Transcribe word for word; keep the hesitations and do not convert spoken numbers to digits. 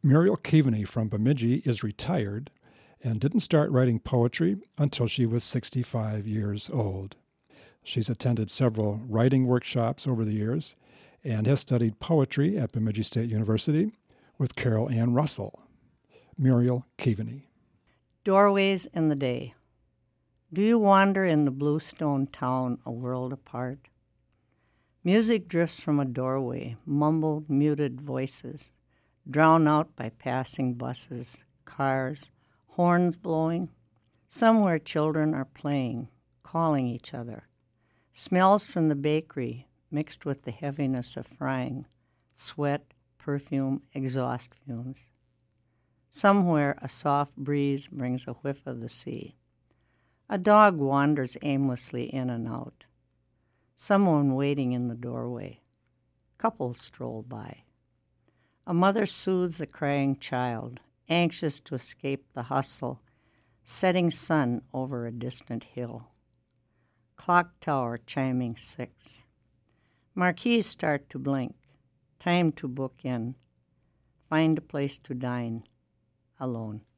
Muriel Keaveney from Bemidji is retired and didn't start writing poetry until she was sixty-five years old. She's attended several writing workshops over the years and has studied poetry at Bemidji State University with Carol Ann Russell. Muriel Keaveney. Doorways in the day. Do you wander in the bluestone town a world apart? Music drifts from a doorway, mumbled, muted voices, drowned out by passing buses, cars, horns blowing. Somewhere children are playing, calling each other. Smells from the bakery mixed with the heaviness of frying, sweat, perfume, exhaust fumes. Somewhere a soft breeze brings a whiff of the sea. A dog wanders aimlessly in and out. Someone waiting in the doorway. Couples stroll by. A mother soothes a crying child, anxious to escape the hustle, setting sun over a distant hill. Clock tower chiming six. Marquees start to blink. Time to book in. Find a place to dine. Alone.